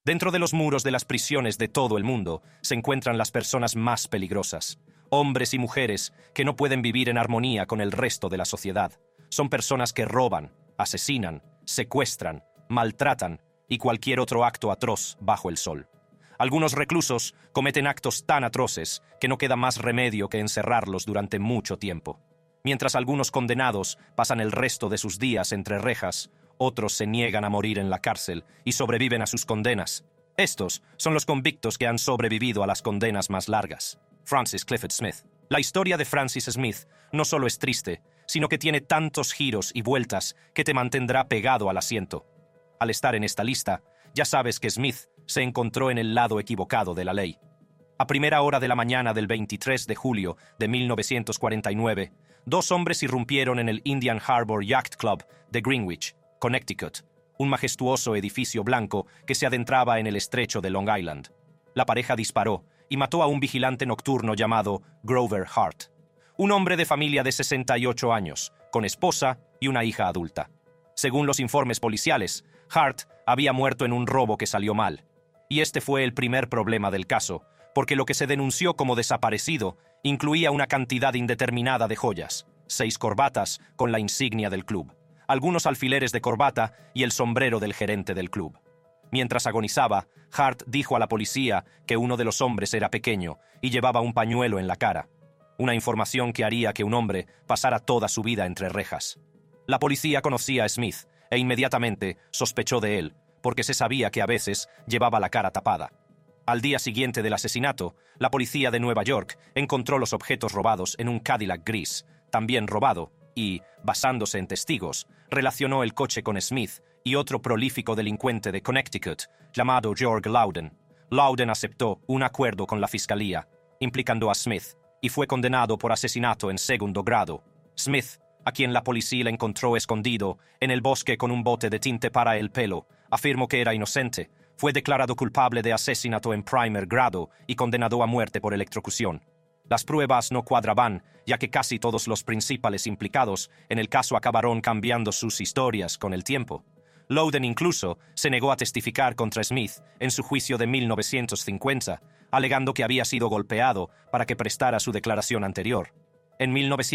Dentro de los muros de las prisiones de todo el mundo se encuentran las personas más peligrosas, hombres y mujeres que no pueden vivir en armonía con el resto de la sociedad. Son personas que roban, asesinan, secuestran, maltratan y cualquier otro acto atroz bajo el sol. Algunos reclusos cometen actos tan atroces que no queda más remedio que encerrarlos durante mucho tiempo. Mientras algunos condenados pasan el resto de sus días entre rejas, otros se niegan a morir en la cárcel y sobreviven a sus condenas. Estos son los convictos que han sobrevivido a las condenas más largas. Francis Clifford Smith. La historia de Francis Smith no solo es triste, sino que tiene tantos giros y vueltas que te mantendrá pegado al asiento. Al estar en esta lista, ya sabes que Smith se encontró en el lado equivocado de la ley. A primera hora de la mañana del 23 de julio de 1949, dos hombres irrumpieron en el Indian Harbor Yacht Club de Greenwich, Connecticut, un majestuoso edificio blanco que se adentraba en el estrecho de Long Island. La pareja disparó y mató a un vigilante nocturno llamado Grover Hart, un hombre de familia de 68 años, con esposa y una hija adulta. Según los informes policiales, Hart había muerto en un robo que salió mal. Y este fue el primer problema del caso, porque lo que se denunció como desaparecido incluía una cantidad indeterminada de joyas, 6 corbatas con la insignia del club, algunos alfileres de corbata y el sombrero del gerente del club. Mientras agonizaba, Hart dijo a la policía que uno de los hombres era pequeño y llevaba un pañuelo en la cara, una información que haría que un hombre pasara toda su vida entre rejas. La policía conocía a Smith e inmediatamente sospechó de él, porque se sabía que a veces llevaba la cara tapada. Al día siguiente del asesinato, la policía de Nueva York encontró los objetos robados en un Cadillac gris, también robado, y, basándose en testigos, relacionó el coche con Smith y otro prolífico delincuente de Connecticut, llamado George Loudon. Loudon aceptó un acuerdo con la fiscalía, implicando a Smith, y fue condenado por asesinato en segundo grado. Smith, a quien la policía encontró escondido en el bosque con un bote de tinte para el pelo, afirmó que era inocente. Fue declarado culpable de asesinato en primer grado y condenado a muerte por electrocución. Las pruebas no cuadraban, ya que casi todos los principales implicados en el caso acabaron cambiando sus historias con el tiempo. Loudon incluso se negó a testificar contra Smith en su juicio de 1950, alegando que había sido golpeado para que prestara su declaración anterior. En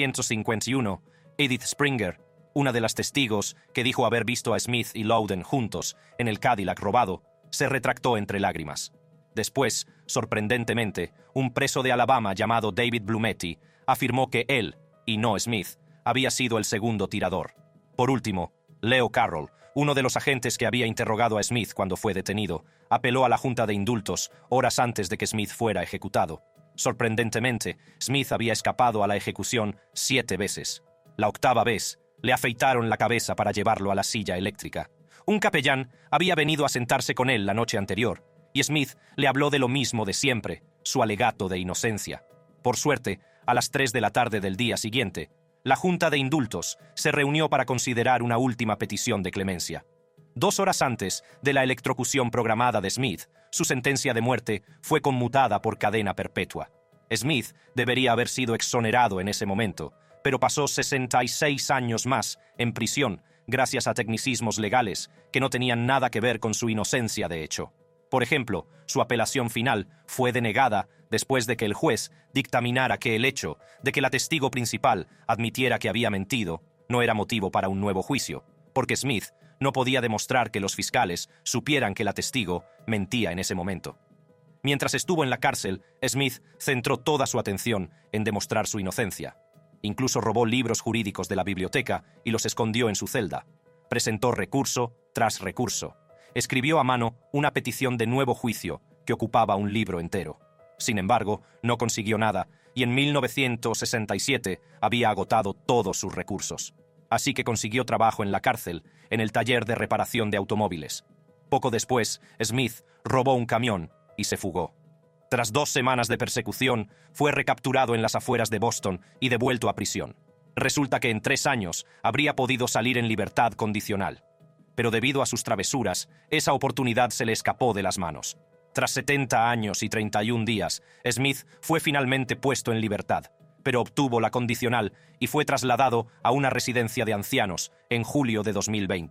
1951, Edith Springer, una de las testigos que dijo haber visto a Smith y Loudon juntos en el Cadillac robado, se retractó entre lágrimas. Después, sorprendentemente, un preso de Alabama llamado David Blumetti afirmó que él, y no Smith, había sido el segundo tirador. Por último, Leo Carroll, uno de los agentes que había interrogado a Smith cuando fue detenido, apeló a la Junta de Indultos horas antes de que Smith fuera ejecutado. Sorprendentemente, Smith había escapado a la ejecución 7 veces. La 8ª vez, le afeitaron la cabeza para llevarlo a la silla eléctrica. Un capellán había venido a sentarse con él la noche anterior, y Smith le habló de lo mismo de siempre, su alegato de inocencia. Por suerte, a las 3 de la tarde del día siguiente, la Junta de Indultos se reunió para considerar una última petición de clemencia. 2 horas antes de la electrocución programada de Smith, su sentencia de muerte fue conmutada por cadena perpetua. Smith debería haber sido exonerado en ese momento, pero pasó 66 años más en prisión gracias a tecnicismos legales que no tenían nada que ver con su inocencia de hecho. Por ejemplo, su apelación final fue denegada después de que el juez dictaminara que el hecho de que la testigo principal admitiera que había mentido no era motivo para un nuevo juicio, porque Smith no podía demostrar que los fiscales supieran que la testigo mentía en ese momento. Mientras estuvo en la cárcel, Smith centró toda su atención en demostrar su inocencia. Incluso robó libros jurídicos de la biblioteca y los escondió en su celda. Presentó recurso tras recurso. Escribió a mano una petición de nuevo juicio que ocupaba un libro entero. Sin embargo, no consiguió nada y en 1967 había agotado todos sus recursos. Así que consiguió trabajo en la cárcel, en el taller de reparación de automóviles. Poco después, Smith robó un camión y se fugó. Tras 2 semanas de persecución, fue recapturado en las afueras de Boston y devuelto a prisión. Resulta que en 3 años habría podido salir en libertad condicional. Pero debido a sus travesuras, esa oportunidad se le escapó de las manos. Tras 70 años y 31 días, Smith fue finalmente puesto en libertad, pero obtuvo la condicional y fue trasladado a una residencia de ancianos en julio de 2020.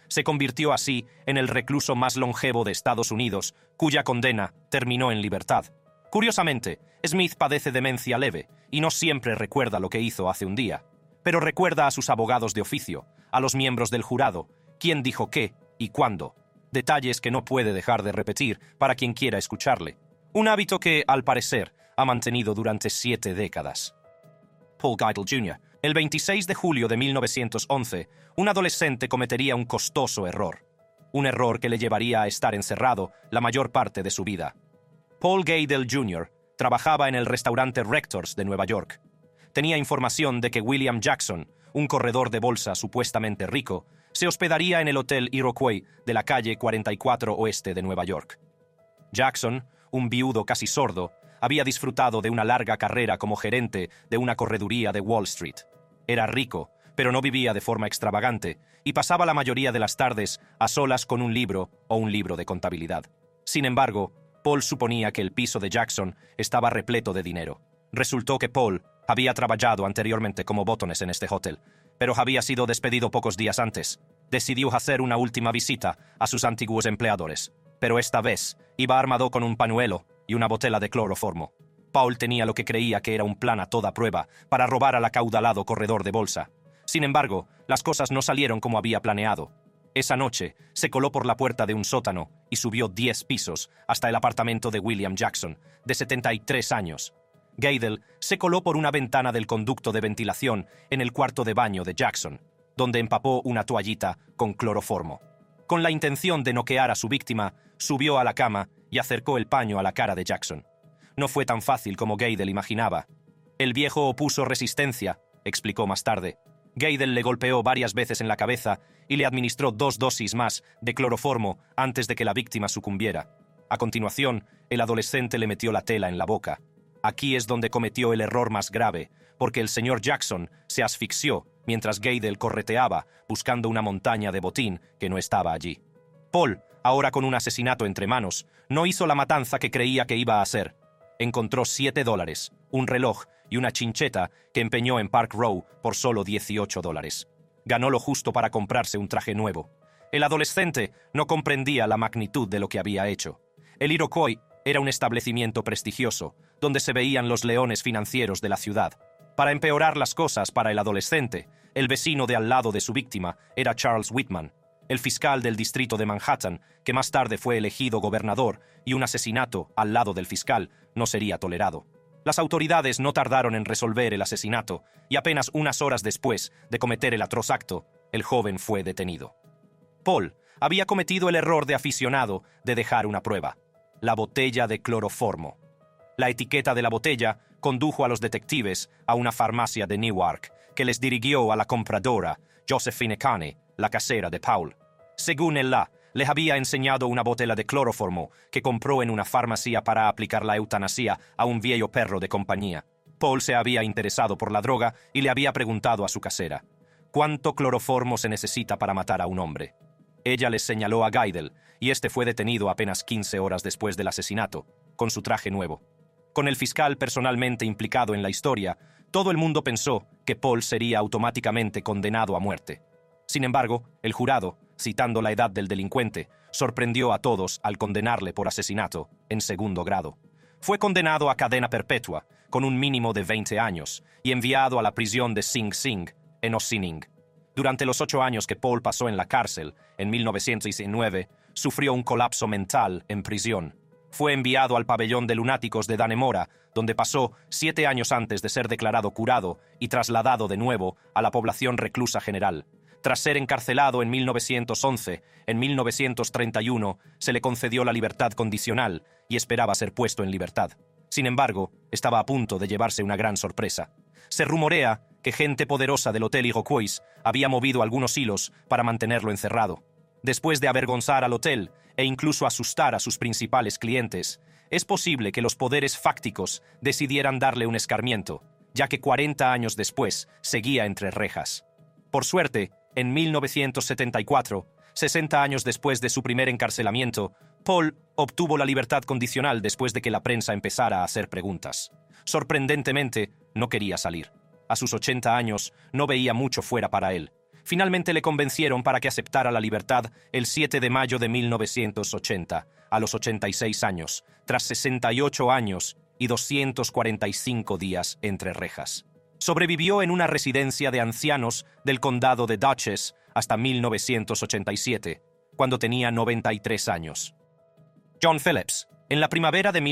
Se convirtió así en el recluso más longevo de Estados Unidos, cuya condena terminó en libertad. Curiosamente, Smith padece demencia leve y no siempre recuerda lo que hizo hace un día, pero recuerda a sus abogados de oficio, a los miembros del jurado, quién dijo qué y cuándo. Detalles que no puede dejar de repetir para quien quiera escucharle. Un hábito que, al parecer, ha mantenido durante 7 décadas. Paul Geidel Jr. El 26 de julio de 1911, un adolescente cometería un costoso error. Un error que le llevaría a estar encerrado la mayor parte de su vida. Paul Geidel Jr. trabajaba en el restaurante Rector's de Nueva York. Tenía información de que William Jackson, un corredor de bolsa supuestamente rico, se hospedaría en el Hotel Iroquois de la calle 44 Oeste de Nueva York. Jackson, un viudo casi sordo, había disfrutado de una larga carrera como gerente de una correduría de Wall Street. Era rico, pero no vivía de forma extravagante, y pasaba la mayoría de las tardes a solas con un libro o un libro de contabilidad. Sin embargo, Paul suponía que el piso de Jackson estaba repleto de dinero. Resultó que Paul había trabajado anteriormente como botones en este hotel, pero había sido despedido pocos días antes. Decidió hacer una última visita a sus antiguos empleadores, pero esta vez iba armado con un pañuelo y una botella de cloroformo. Paul tenía lo que creía que era un plan a toda prueba para robar al acaudalado corredor de bolsa. Sin embargo, las cosas no salieron como había planeado. Esa noche, se coló por la puerta de un sótano y subió 10 pisos hasta el apartamento de William Jackson, de 73 años. Geidel se coló por una ventana del conducto de ventilación en el cuarto de baño de Jackson, donde empapó una toallita con cloroformo. Con la intención de noquear a su víctima, subió a la cama y acercó el paño a la cara de Jackson. No fue tan fácil como Geidel imaginaba. El viejo opuso resistencia, explicó más tarde. Geidel le golpeó varias veces en la cabeza y le administró 2 dosis más de cloroformo antes de que la víctima sucumbiera. A continuación, el adolescente le metió la tela en la boca. Aquí es donde cometió el error más grave, porque el señor Jackson se asfixió mientras Geidel correteaba buscando una montaña de botín que no estaba allí. Paul, ahora con un asesinato entre manos, no hizo la matanza que creía que iba a hacer. Encontró $7, un reloj y una chincheta que empeñó en Park Row por solo $18. Ganó lo justo para comprarse un traje nuevo. El adolescente no comprendía la magnitud de lo que había hecho. El Iroquois era un establecimiento prestigioso, donde se veían los leones financieros de la ciudad. Para empeorar las cosas para el adolescente, el vecino de al lado de su víctima era Charles Whitman, el fiscal del distrito de Manhattan, que más tarde fue elegido gobernador, y un asesinato al lado del fiscal no sería tolerado. Las autoridades no tardaron en resolver el asesinato, y apenas unas horas después de cometer el atroz acto, el joven fue detenido. Paul había cometido el error de aficionado de dejar una prueba: la botella de cloroformo. La etiqueta de la botella condujo a los detectives a una farmacia de Newark, que les dirigió a la compradora, Josephine Cane, la casera de Paul. Según ella, le había enseñado una botella de cloroformo que compró en una farmacia para aplicar la eutanasia a un viejo perro de compañía. Paul se había interesado por la droga y le había preguntado a su casera: ¿cuánto cloroformo se necesita para matar a un hombre? Ella les señaló a Geidel, y este fue detenido apenas 15 horas después del asesinato, con su traje nuevo. Con el fiscal personalmente implicado en la historia, todo el mundo pensó que Paul sería automáticamente condenado a muerte. Sin embargo, el jurado, citando la edad del delincuente, sorprendió a todos al condenarle por asesinato en segundo grado. Fue condenado a cadena perpetua, con un mínimo de 20 años, y enviado a la prisión de Sing Sing, en Ossining. Durante los 8 años que Paul pasó en la cárcel, en 1919, sufrió un colapso mental en prisión. Fue enviado al pabellón de lunáticos de Dannemora, donde pasó 7 años antes de ser declarado curado y trasladado de nuevo a la población reclusa general. Tras ser encarcelado en 1911, en 1931 se le concedió la libertad condicional y esperaba ser puesto en libertad. Sin embargo, estaba a punto de llevarse una gran sorpresa. Se rumorea que gente poderosa del Hotel Iroquois había movido algunos hilos para mantenerlo encerrado. Después de avergonzar al hotel e incluso asustar a sus principales clientes, es posible que los poderes fácticos decidieran darle un escarmiento, ya que 40 años después seguía entre rejas. Por suerte, en 1974, 60 años después de su primer encarcelamiento, Paul obtuvo la libertad condicional después de que la prensa empezara a hacer preguntas. Sorprendentemente, no quería salir. A sus 80 años, no veía mucho fuera para él. Finalmente le convencieron para que aceptara la libertad el 7 de mayo de 1980, a los 86 años, tras 68 años y 245 días entre rejas. Sobrevivió en una residencia de ancianos del condado de Dutchess hasta 1987, cuando tenía 93 años. John Phillips. En la primavera de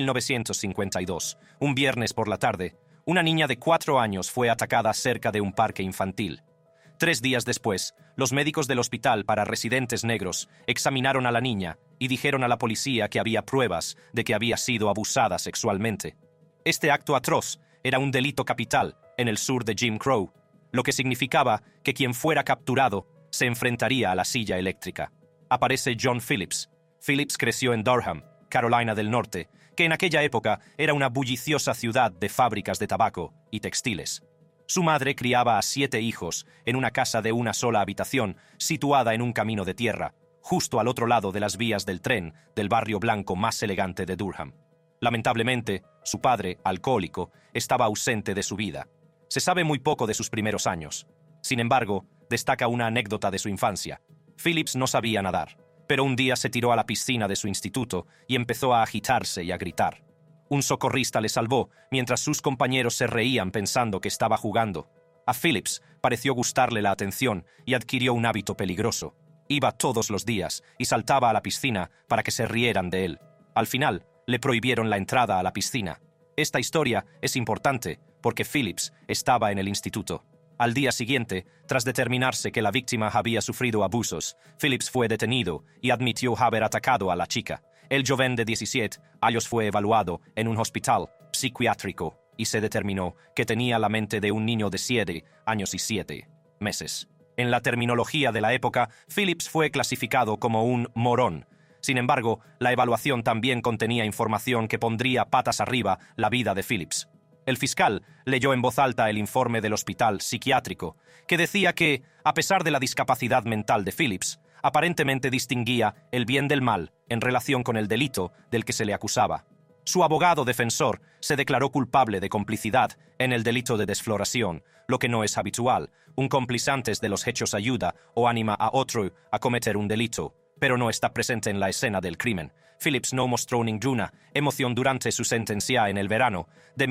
1952, un viernes por la tarde, una niña de 4 años fue atacada cerca de un parque infantil. 3 días después, los médicos del hospital para residentes negros examinaron a la niña y dijeron a la policía que había pruebas de que había sido abusada sexualmente. Este acto atroz era un delito capital en el sur de Jim Crow, lo que significaba que quien fuera capturado se enfrentaría a la silla eléctrica. Aparece John Phillips. Phillips creció en Durham, Carolina del Norte, que en aquella época era una bulliciosa ciudad de fábricas de tabaco y textiles. Su madre criaba a 7 hijos en una casa de una sola habitación, situada en un camino de tierra, justo al otro lado de las vías del tren del barrio blanco más elegante de Durham. Lamentablemente, su padre, alcohólico, estaba ausente de su vida. Se sabe muy poco de sus primeros años. Sin embargo, destaca una anécdota de su infancia. Phillips no sabía nadar, pero un día se tiró a la piscina de su instituto y empezó a agitarse y a gritar. Un socorrista le salvó, mientras sus compañeros se reían pensando que estaba jugando. A Phillips pareció gustarle la atención y adquirió un hábito peligroso. Iba todos los días y saltaba a la piscina para que se rieran de él. Al final, le prohibieron la entrada a la piscina. Esta historia es importante porque Phillips estaba en el instituto. Al día siguiente, tras determinarse que la víctima había sufrido abusos, Phillips fue detenido y admitió haber atacado a la chica. El joven de 17 años fue evaluado en un hospital psiquiátrico y se determinó que tenía la mente de un niño de 7 años y 7 meses. En la terminología de la época, Phillips fue clasificado como un morón. Sin embargo, la evaluación también contenía información que pondría patas arriba la vida de Phillips. El fiscal leyó en voz alta el informe del hospital psiquiátrico, que decía que, a pesar de la discapacidad mental de Phillips, aparentemente distinguía el bien del mal en relación con el delito del que se le acusaba. Su abogado defensor se declaró culpable de complicidad en el delito de desfloración, lo que no es habitual. Un cómplice antes de los hechos ayuda o anima a otro a cometer un delito, pero no está presente en la escena del crimen. Phillips no mostró ninguna emoción durante su sentencia en el verano de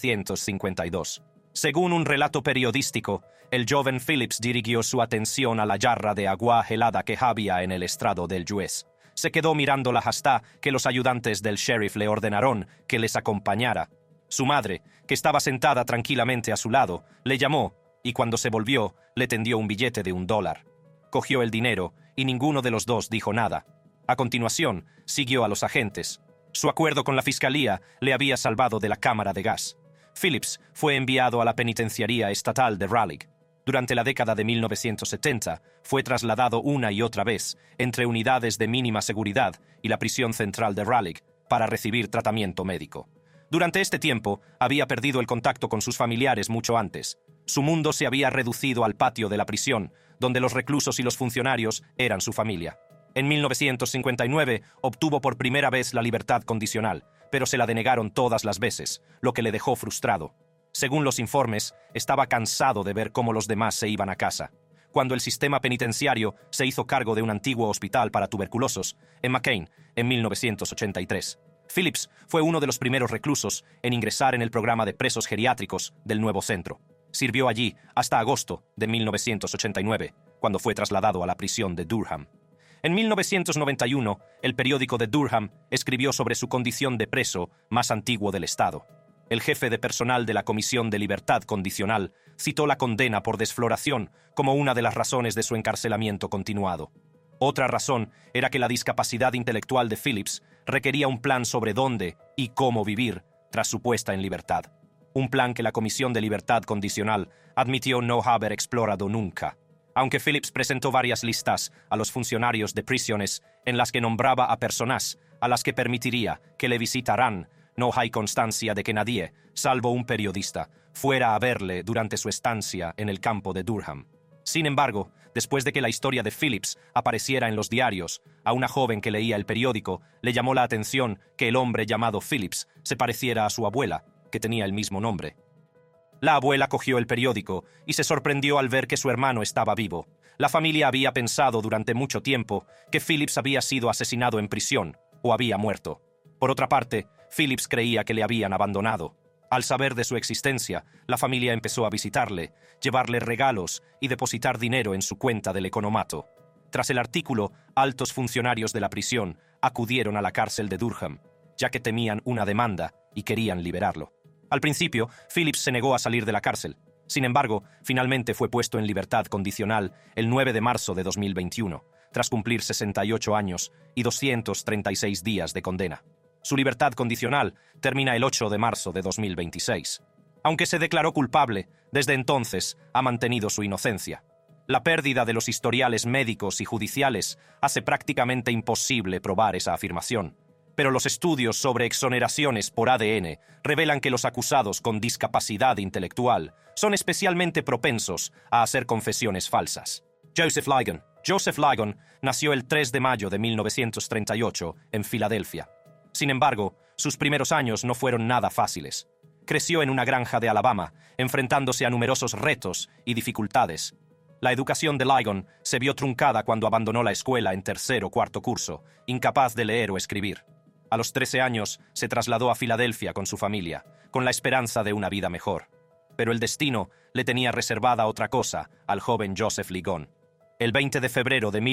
1952. Según un relato periodístico, el joven Phillips dirigió su atención a la jarra de agua helada que había en el estrado del juez. Se quedó mirándola hasta que los ayudantes del sheriff le ordenaron que les acompañara. Su madre, que estaba sentada tranquilamente a su lado, le llamó y cuando se volvió, le tendió un billete de $1. Cogió el dinero y ninguno de los dos dijo nada. A continuación, siguió a los agentes. Su acuerdo con la fiscalía le había salvado de la cámara de gas. Phillips fue enviado a la penitenciaría estatal de Raleigh. Durante la década de 1970, fue trasladado una y otra vez entre unidades de mínima seguridad y la prisión central de Raleigh para recibir tratamiento médico. Durante este tiempo, había perdido el contacto con sus familiares mucho antes. Su mundo se había reducido al patio de la prisión, donde los reclusos y los funcionarios eran su familia. En 1959 obtuvo por primera vez la libertad condicional, pero se la denegaron todas las veces, lo que le dejó frustrado. Según los informes, estaba cansado de ver cómo los demás se iban a casa. Cuando el sistema penitenciario se hizo cargo de un antiguo hospital para tuberculosos en McCain en 1983. Phillips fue uno de los primeros reclusos en ingresar en el programa de presos geriátricos del nuevo centro. Sirvió allí hasta agosto de 1989, cuando fue trasladado a la prisión de Durham. En 1991, el periódico de Durham escribió sobre su condición de preso más antiguo del estado. El jefe de personal de la Comisión de Libertad Condicional citó la condena por desfloración como una de las razones de su encarcelamiento continuado. Otra razón era que la discapacidad intelectual de Phillips requería un plan sobre dónde y cómo vivir tras su puesta en libertad. Un plan que la Comisión de Libertad Condicional admitió no haber explorado nunca. Aunque Phillips presentó varias listas a los funcionarios de prisiones en las que nombraba a personas a las que permitiría que le visitaran, no hay constancia de que nadie, salvo un periodista, fuera a verle durante su estancia en el campo de Durham. Sin embargo, después de que la historia de Phillips apareciera en los diarios, a una joven que leía el periódico le llamó la atención que el hombre llamado Phillips se pareciera a su abuela, que tenía el mismo nombre. La abuela cogió el periódico y se sorprendió al ver que su hermano estaba vivo. La familia había pensado durante mucho tiempo que Phillips había sido asesinado en prisión o había muerto. Por otra parte, Phillips creía que le habían abandonado. Al saber de su existencia, la familia empezó a visitarle, llevarle regalos y depositar dinero en su cuenta del economato. Tras el artículo, altos funcionarios de la prisión acudieron a la cárcel de Durham, ya que temían una demanda y querían liberarlo. Al principio, Phillips se negó a salir de la cárcel. Sin embargo, finalmente fue puesto en libertad condicional el 9 de marzo de 2021, tras cumplir 68 años y 236 días de condena. Su libertad condicional termina el 8 de marzo de 2026. Aunque se declaró culpable, desde entonces ha mantenido su inocencia. La pérdida de los historiales médicos y judiciales hace prácticamente imposible probar esa afirmación. Pero los estudios sobre exoneraciones por ADN revelan que los acusados con discapacidad intelectual son especialmente propensos a hacer confesiones falsas. Joseph Ligon. Joseph Ligon nació el 3 de mayo de 1938 en Filadelfia. Sin embargo, sus primeros años no fueron nada fáciles. Creció en una granja de Alabama, enfrentándose a numerosos retos y dificultades. La educación de Ligon se vio truncada cuando abandonó la escuela en tercer o cuarto curso, incapaz de leer o escribir. A los 13 años se trasladó a Filadelfia con su familia, con la esperanza de una vida mejor. Pero el destino le tenía reservada otra cosa al joven Joseph Ligon. El 20 de febrero de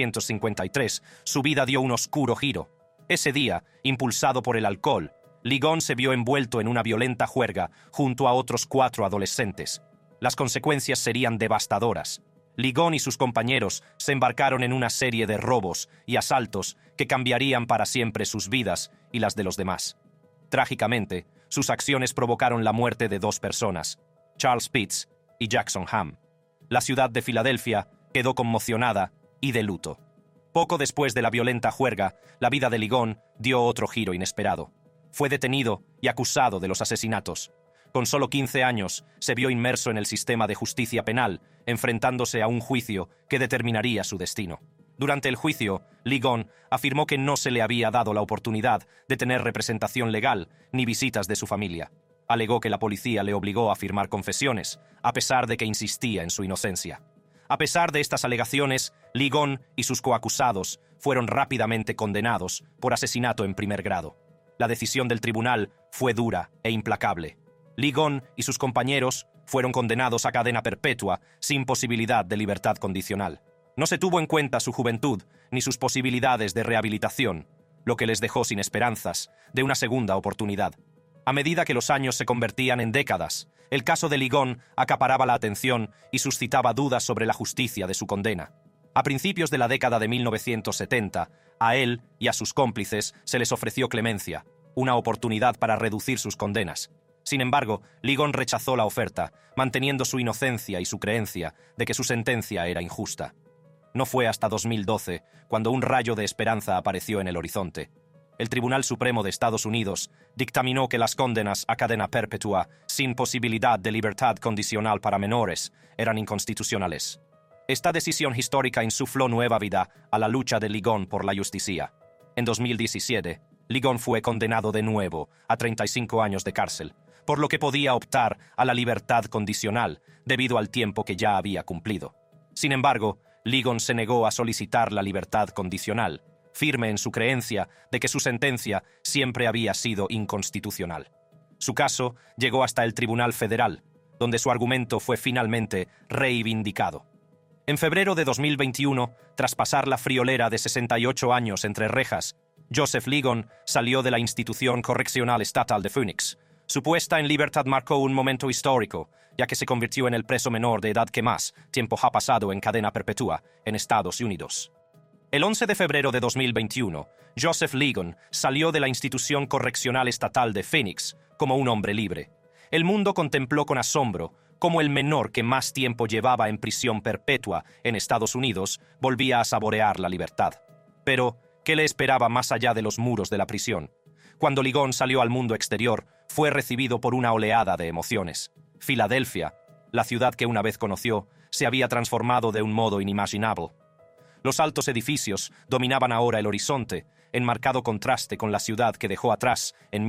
1953, su vida dio un oscuro giro. Ese día, impulsado por el alcohol, Ligon se vio envuelto en una violenta juerga junto a otros 4 adolescentes. Las consecuencias serían devastadoras. Ligon y sus compañeros se embarcaron en una serie de robos y asaltos que cambiarían para siempre sus vidas y las de los demás. Trágicamente, sus acciones provocaron la muerte de 2 personas, Charles Pitts y Jackson Hamm. La ciudad de Filadelfia quedó conmocionada y de luto. Poco después de la violenta juerga, la vida de Ligon dio otro giro inesperado. Fue detenido y acusado de los asesinatos. Con solo 15 años, se vio inmerso en el sistema de justicia penal, enfrentándose a un juicio que determinaría su destino. Durante el juicio, Ligon afirmó que no se le había dado la oportunidad de tener representación legal ni visitas de su familia. Alegó que la policía le obligó a firmar confesiones, a pesar de que insistía en su inocencia. A pesar de estas alegaciones, Ligon y sus coacusados fueron rápidamente condenados por asesinato en primer grado. La decisión del tribunal fue dura e implacable. Ligon y sus compañeros fueron condenados a cadena perpetua sin posibilidad de libertad condicional. No se tuvo en cuenta su juventud ni sus posibilidades de rehabilitación, lo que les dejó sin esperanzas de una segunda oportunidad. A medida que los años se convertían en décadas, el caso de Ligon acaparaba la atención y suscitaba dudas sobre la justicia de su condena. A principios de la década de 1970, a él y a sus cómplices se les ofreció clemencia, una oportunidad para reducir sus condenas. Sin embargo, Ligon rechazó la oferta, manteniendo su inocencia y su creencia de que su sentencia era injusta. No fue hasta 2012 cuando un rayo de esperanza apareció en el horizonte. El Tribunal Supremo de Estados Unidos dictaminó que las condenas a cadena perpetua sin posibilidad de libertad condicional para menores eran inconstitucionales. Esta decisión histórica insufló nueva vida a la lucha de Ligon por la justicia. En 2017, Ligon fue condenado de nuevo a 35 años de cárcel, por lo que podía optar a la libertad condicional debido al tiempo que ya había cumplido. Sin embargo, Ligon se negó a solicitar la libertad condicional, firme en su creencia de que su sentencia siempre había sido inconstitucional. Su caso llegó hasta el Tribunal Federal, donde su argumento fue finalmente reivindicado. En febrero de 2021, tras pasar la friolera de 68 años entre rejas, Joseph Ligon salió de la institución correccional estatal de Phoenix. Su puesta en libertad marcó un momento histórico, ya que se convirtió en el preso menor de edad que más tiempo ha pasado en cadena perpetua en Estados Unidos. El 11 de febrero de 2021, Joseph Ligon salió de la institución correccional estatal de Phoenix como un hombre libre. El mundo contempló con asombro cómo el menor que más tiempo llevaba en prisión perpetua en Estados Unidos volvía a saborear la libertad. Pero, ¿qué le esperaba más allá de los muros de la prisión? Cuando Ligon salió al mundo exterior, fue recibido por una oleada de emociones. Filadelfia, la ciudad que una vez conoció, se había transformado de un modo inimaginable. Los altos edificios dominaban ahora el horizonte, en marcado contraste con la ciudad que dejó atrás en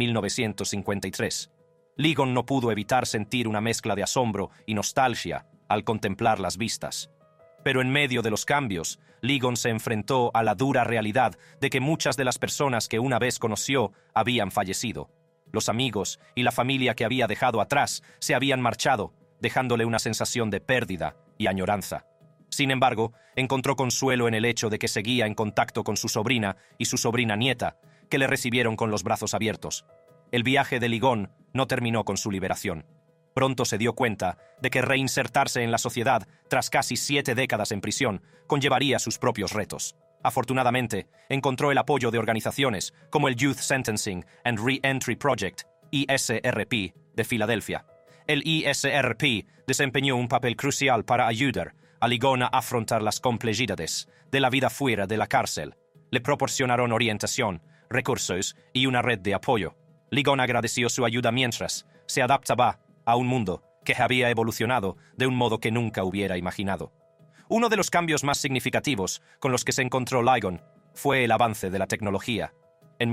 1953. Ligon no pudo evitar sentir una mezcla de asombro y nostalgia al contemplar las vistas. Pero en medio de los cambios, Ligon se enfrentó a la dura realidad de que muchas de las personas que una vez conoció habían fallecido. Los amigos y la familia que había dejado atrás se habían marchado, dejándole una sensación de pérdida y añoranza. Sin embargo, encontró consuelo en el hecho de que seguía en contacto con su sobrina y su sobrina nieta, que le recibieron con los brazos abiertos. El viaje de Ligon no terminó con su liberación. Pronto se dio cuenta de que reinsertarse en la sociedad tras casi 7 décadas en prisión conllevaría sus propios retos. Afortunadamente, encontró el apoyo de organizaciones como el Youth Sentencing and Re-Entry Project, ISRP, de Filadelfia. El ISRP desempeñó un papel crucial para ayudar a Ligon a afrontar las complejidades de la vida fuera de la cárcel. Le proporcionaron orientación, recursos y una red de apoyo. Ligon agradeció su ayuda mientras se adaptaba a un mundo que había evolucionado de un modo que nunca hubiera imaginado. Uno de los cambios más significativos con los que se encontró Ligon fue el avance de la tecnología. En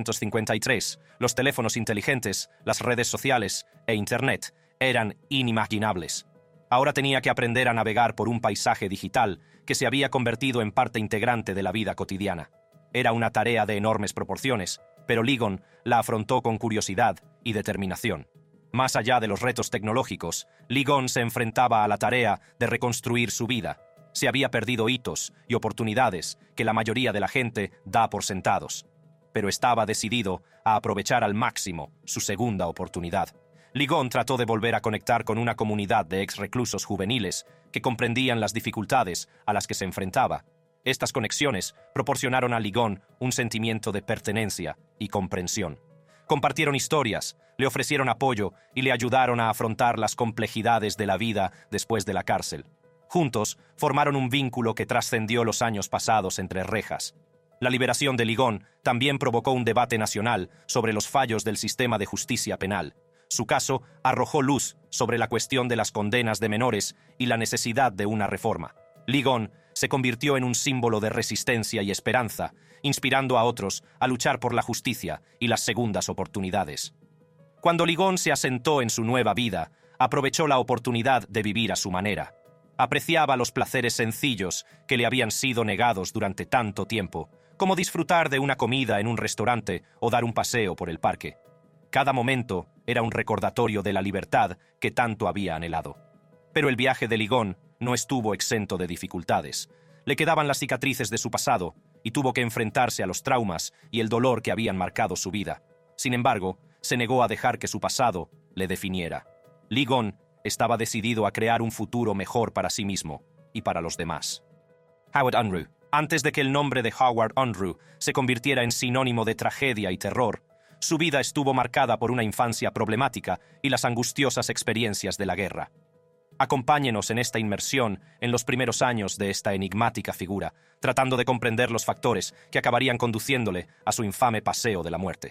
1953, los teléfonos inteligentes, las redes sociales e Internet eran inimaginables. Ahora tenía que aprender a navegar por un paisaje digital que se había convertido en parte integrante de la vida cotidiana. Era una tarea de enormes proporciones, pero Ligon la afrontó con curiosidad y determinación. Más allá de los retos tecnológicos, Ligon se enfrentaba a la tarea de reconstruir su vida. Se había perdido hitos y oportunidades que la mayoría de la gente da por sentados, pero estaba decidido a aprovechar al máximo su segunda oportunidad. Ligon trató de volver a conectar con una comunidad de ex-reclusos juveniles que comprendían las dificultades a las que se enfrentaba. Estas conexiones proporcionaron a Ligon un sentimiento de pertenencia y comprensión. Compartieron historias, le ofrecieron apoyo y le ayudaron a afrontar las complejidades de la vida después de la cárcel. Juntos, formaron un vínculo que trascendió los años pasados entre rejas. La liberación de Ligon también provocó un debate nacional sobre los fallos del sistema de justicia penal. Su caso arrojó luz sobre la cuestión de las condenas de menores y la necesidad de una reforma. Ligon se convirtió en un símbolo de resistencia y esperanza, inspirando a otros a luchar por la justicia y las segundas oportunidades. Cuando Ligon se asentó en su nueva vida, aprovechó la oportunidad de vivir a su manera. Apreciaba los placeres sencillos que le habían sido negados durante tanto tiempo, como disfrutar de una comida en un restaurante o dar un paseo por el parque. Cada momento era un recordatorio de la libertad que tanto había anhelado. Pero el viaje de Ligon no estuvo exento de dificultades. Le quedaban las cicatrices de su pasado y tuvo que enfrentarse a los traumas y el dolor que habían marcado su vida. Sin embargo, se negó a dejar que su pasado le definiera. Ligon estaba decidido a crear un futuro mejor para sí mismo y para los demás. Howard Unruh. Antes de que el nombre de Howard Unruh se convirtiera en sinónimo de tragedia y terror, su vida estuvo marcada por una infancia problemática y las angustiosas experiencias de la guerra. Acompáñenos en esta inmersión en los primeros años de esta enigmática figura, tratando de comprender los factores que acabarían conduciéndole a su infame paseo de la muerte.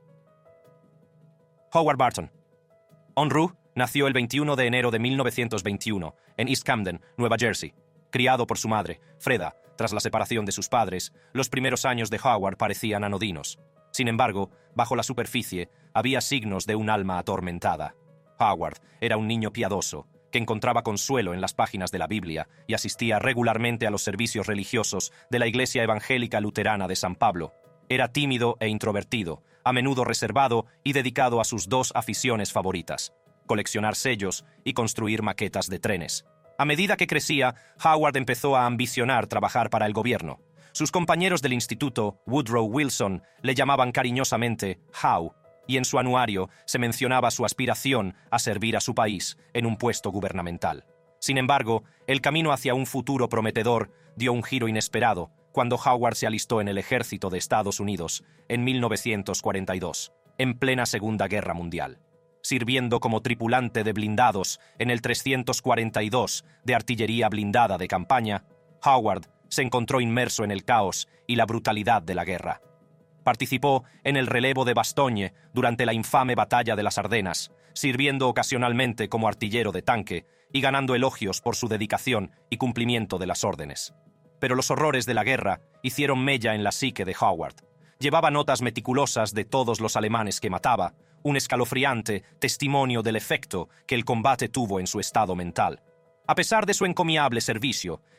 Howard Barton. Unruh nació el 21 de enero de 1921 en East Camden, Nueva Jersey. Criado por su madre, Freda, tras la separación de sus padres, los primeros años de Howard parecían anodinos. Sin embargo, bajo la superficie había signos de un alma atormentada. Howard era un niño piadoso, que encontraba consuelo en las páginas de la Biblia y asistía regularmente a los servicios religiosos de la Iglesia Evangélica Luterana de San Pablo. Era tímido e introvertido, a menudo reservado y dedicado a sus dos aficiones favoritas: coleccionar sellos y construir maquetas de trenes. A medida que crecía, Howard empezó a ambicionar trabajar para el gobierno. Sus compañeros del instituto, Woodrow Wilson, le llamaban cariñosamente How, y en su anuario se mencionaba su aspiración a servir a su país en un puesto gubernamental. Sin embargo, el camino hacia un futuro prometedor dio un giro inesperado cuando Howard se alistó en el ejército de Estados Unidos en 1942, en plena Segunda Guerra Mundial. Sirviendo como tripulante de blindados en el 342 de artillería blindada de campaña, Howard se encontró inmerso en el caos y la brutalidad de la guerra. Participó en el relevo de Bastogne durante la infame batalla de las Ardenas, sirviendo ocasionalmente como artillero de tanque y ganando elogios por su dedicación y cumplimiento de las órdenes. Pero los horrores de la guerra hicieron mella en la psique de Howard. Llevaba notas meticulosas de todos los alemanes que mataba, un escalofriante testimonio del efecto que el combate tuvo en su estado mental. A pesar de su encomiable servicio,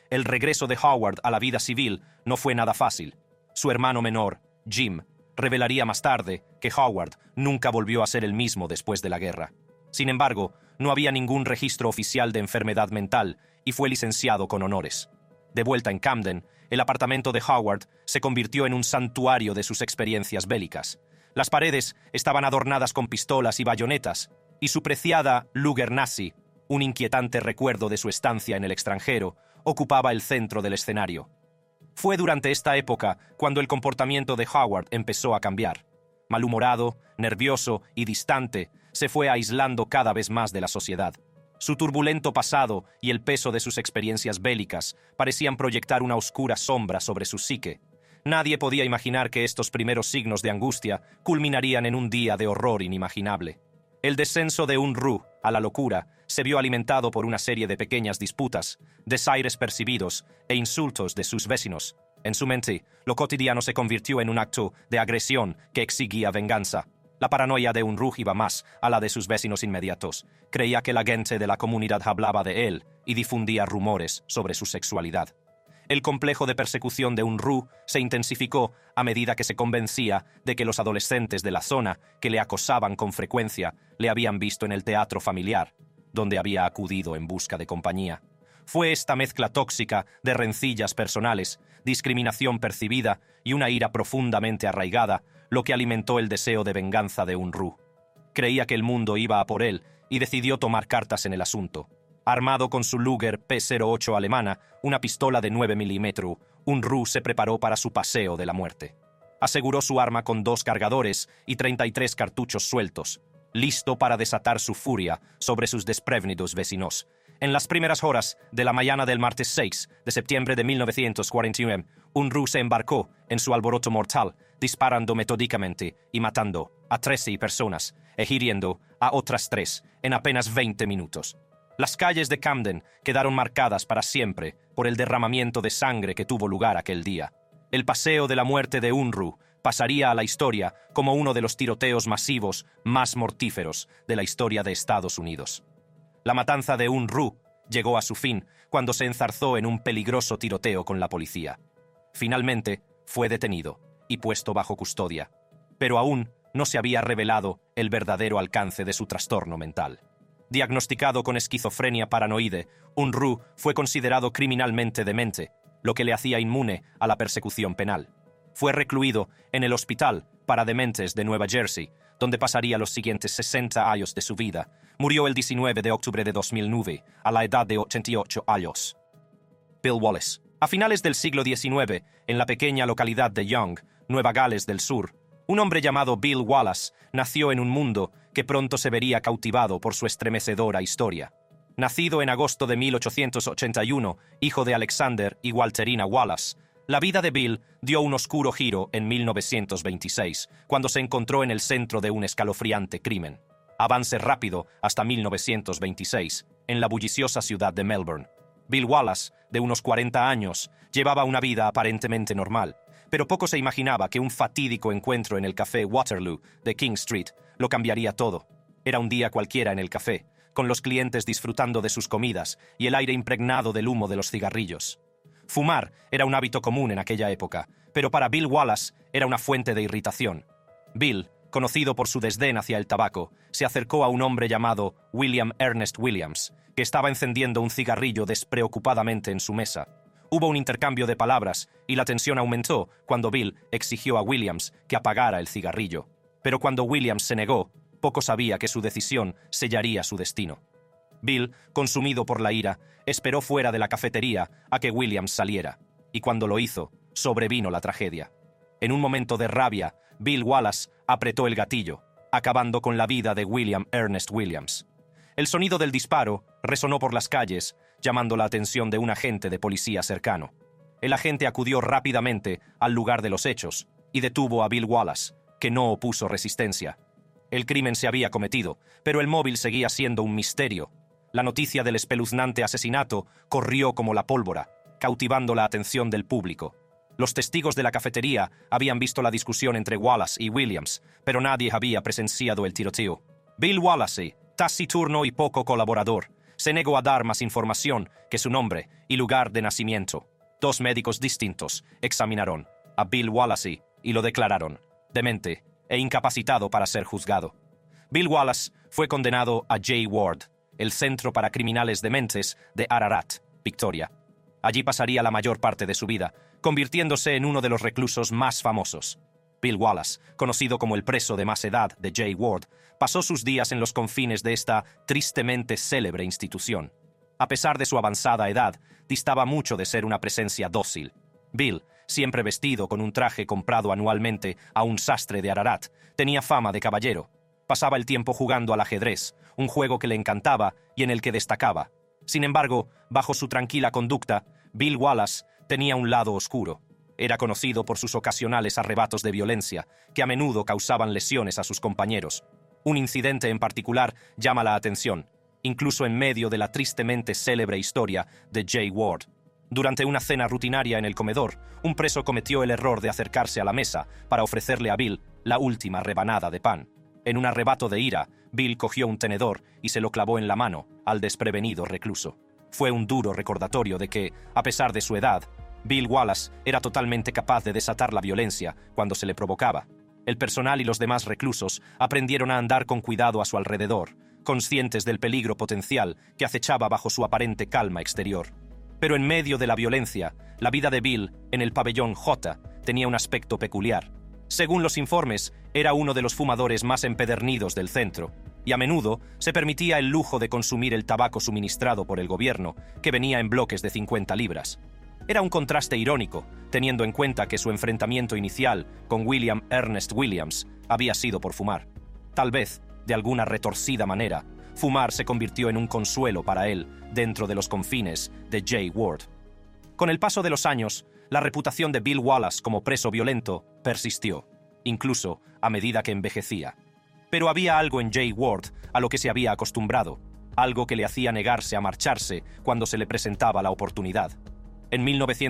El regreso de Howard a la vida civil no fue nada fácil. Su hermano menor, Jim, revelaría más tarde que Howard nunca volvió a ser el mismo después de la guerra. Sin embargo, no había ningún registro oficial de enfermedad mental y fue licenciado con honores. De vuelta en Camden, el apartamento de Howard se convirtió en un santuario de sus experiencias bélicas. Las paredes estaban adornadas con pistolas y bayonetas, y su preciada Luger Nazi, un inquietante recuerdo de su estancia en el extranjero, ocupaba el centro del escenario. Fue durante esta época cuando el comportamiento de Howard empezó a cambiar. Malhumorado, nervioso y distante, se fue aislando cada vez más de la sociedad. Su turbulento pasado y el peso de sus experiencias bélicas parecían proyectar una oscura sombra sobre su psique. Nadie podía imaginar que estos primeros signos de angustia culminarían en un día de horror inimaginable. El descenso de Unruh a la locura se vio alimentado por una serie de pequeñas disputas, desaires percibidos e insultos de sus vecinos. En su mente, lo cotidiano se convirtió en un acto de agresión que exigía venganza. La paranoia de Unruh iba más a la de sus vecinos inmediatos. Creía que la gente de la comunidad hablaba de él y difundía rumores sobre su sexualidad. El complejo de persecución de Unruh se intensificó a medida que se convencía de que los adolescentes de la zona que le acosaban con frecuencia le habían visto en el teatro familiar, donde había acudido en busca de compañía. Fue esta mezcla tóxica de rencillas personales, discriminación percibida y una ira profundamente arraigada lo que alimentó el deseo de venganza de Unruh. Creía que el mundo iba a por él y decidió tomar cartas en el asunto. Armado con su Luger P-08 alemana, una pistola de 9 mm, Unruh se preparó para su paseo de la muerte. Aseguró su arma con 2 cargadores y 33 cartuchos sueltos, listo para desatar su furia sobre sus desprevenidos vecinos. En las primeras horas de la mañana del martes 6 de septiembre de 1941, Unruh se embarcó en su alboroto mortal, disparando metódicamente y matando a 13 personas e hiriendo a otras 3 en apenas 20 minutos. Las calles de Camden quedaron marcadas para siempre por el derramamiento de sangre que tuvo lugar aquel día. El paseo de la muerte de Unruh pasaría a la historia como uno de los tiroteos masivos más mortíferos de la historia de Estados Unidos. La matanza de Unruh llegó a su fin cuando se enzarzó en un peligroso tiroteo con la policía. Finalmente, fue detenido y puesto bajo custodia, pero aún no se había revelado el verdadero alcance de su trastorno mental. Diagnosticado con esquizofrenia paranoide, Unruh fue considerado criminalmente demente, lo que le hacía inmune a la persecución penal. Fue recluido en el Hospital para Dementes de Nueva Jersey, donde pasaría los siguientes 60 años de su vida. Murió el 19 de octubre de 2009, a la edad de 88 años. Bill Wallace. A finales del siglo XIX, en la pequeña localidad de Young, Nueva Gales del Sur, un hombre llamado Bill Wallace nació en un mundo que pronto se vería cautivado por su estremecedora historia. Nacido en agosto de 1881, hijo de Alexander y Walterina Wallace, la vida de Bill dio un oscuro giro en 1926, cuando se encontró en el centro de un escalofriante crimen. Avance rápido hasta 1926, en la bulliciosa ciudad de Melbourne. Bill Wallace, de unos 40 años, llevaba una vida aparentemente normal, pero poco se imaginaba que un fatídico encuentro en el café Waterloo de King Street lo cambiaría todo. Era un día cualquiera en el café, con los clientes disfrutando de sus comidas y el aire impregnado del humo de los cigarrillos. Fumar era un hábito común en aquella época, pero para Bill Wallace era una fuente de irritación. Bill, conocido por su desdén hacia el tabaco, se acercó a un hombre llamado William Ernest Williams, que estaba encendiendo un cigarrillo despreocupadamente en su mesa. Hubo un intercambio de palabras y la tensión aumentó cuando Bill exigió a Williams que apagara el cigarrillo. Pero cuando Williams se negó, poco sabía que su decisión sellaría su destino. Bill, consumido por la ira, esperó fuera de la cafetería a que Williams saliera, y cuando lo hizo, sobrevino la tragedia. En un momento de rabia, Bill Wallace apretó el gatillo, acabando con la vida de William Ernest Williams. El sonido del disparo resonó por las calles, llamando la atención de un agente de policía cercano. El agente acudió rápidamente al lugar de los hechos y detuvo a Bill Wallace, que no opuso resistencia. El crimen se había cometido, pero el móvil seguía siendo un misterio. La noticia del espeluznante asesinato corrió como la pólvora, cautivando la atención del público. Los testigos de la cafetería habían visto la discusión entre Wallace y Williams, pero nadie había presenciado el tiroteo. Bill Wallace, taciturno y poco colaborador, se negó a dar más información que su nombre y lugar de nacimiento. 2 médicos distintos examinaron a Bill Wallace y lo declararon demente e incapacitado para ser juzgado. Bill Wallace fue condenado a J. Ward, el Centro para Criminales Dementes de Ararat, Victoria. Allí pasaría la mayor parte de su vida, convirtiéndose en uno de los reclusos más famosos. Bill Wallace, conocido como el preso de más edad de J. Ward, pasó sus días en los confines de esta tristemente célebre institución. A pesar de su avanzada edad, distaba mucho de ser una presencia dócil. Bill, siempre vestido con un traje comprado anualmente a un sastre de Ararat, tenía fama de caballero. Pasaba el tiempo jugando al ajedrez, un juego que le encantaba y en el que destacaba. Sin embargo, bajo su tranquila conducta, Bill Wallace tenía un lado oscuro. Era conocido por sus ocasionales arrebatos de violencia, que a menudo causaban lesiones a sus compañeros. Un incidente en particular llama la atención, incluso en medio de la tristemente célebre historia de J. Ward. Durante una cena rutinaria en el comedor, un preso cometió el error de acercarse a la mesa para ofrecerle a Bill la última rebanada de pan. En un arrebato de ira, Bill cogió un tenedor y se lo clavó en la mano al desprevenido recluso. Fue un duro recordatorio de que, a pesar de su edad, Bill Wallace era totalmente capaz de desatar la violencia cuando se le provocaba. El personal y los demás reclusos aprendieron a andar con cuidado a su alrededor, conscientes del peligro potencial que acechaba bajo su aparente calma exterior. Pero en medio de la violencia, la vida de Bill en el pabellón J tenía un aspecto peculiar. Según los informes, era uno de los fumadores más empedernidos del centro, y a menudo se permitía el lujo de consumir el tabaco suministrado por el gobierno, que venía en bloques de 50 libras. Era un contraste irónico, teniendo en cuenta que su enfrentamiento inicial con William Ernest Williams había sido por fumar. Tal vez, de alguna retorcida manera, fumar se convirtió en un consuelo para él dentro de los confines de J. Ward. Con el paso de los años, la reputación de Bill Wallace como preso violento persistió, incluso a medida que envejecía. Pero había algo en J. Ward a lo que se había acostumbrado, algo que le hacía negarse a marcharse cuando se le presentaba la oportunidad. En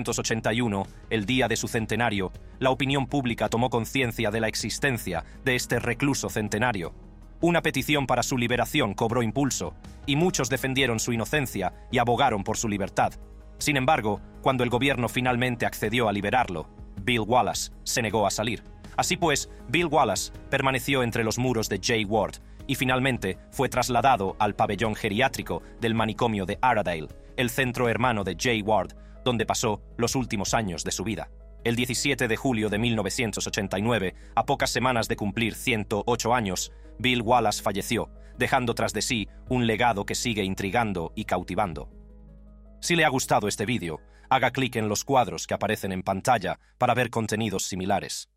1981, el día de su centenario, la opinión pública tomó conciencia de la existencia de este recluso centenario. Una petición para su liberación cobró impulso, y muchos defendieron su inocencia y abogaron por su libertad. Sin embargo, cuando el gobierno finalmente accedió a liberarlo, Bill Wallace se negó a salir. Así pues, Bill Wallace permaneció entre los muros de J. Ward y finalmente fue trasladado al pabellón geriátrico del manicomio de Aradale, el centro hermano de J. Ward, donde pasó los últimos años de su vida. El 17 de julio de 1989, a pocas semanas de cumplir 108 años, Bill Wallace falleció, dejando tras de sí un legado que sigue intrigando y cautivando. Si le ha gustado este vídeo, haga clic en los cuadros que aparecen en pantalla para ver contenidos similares.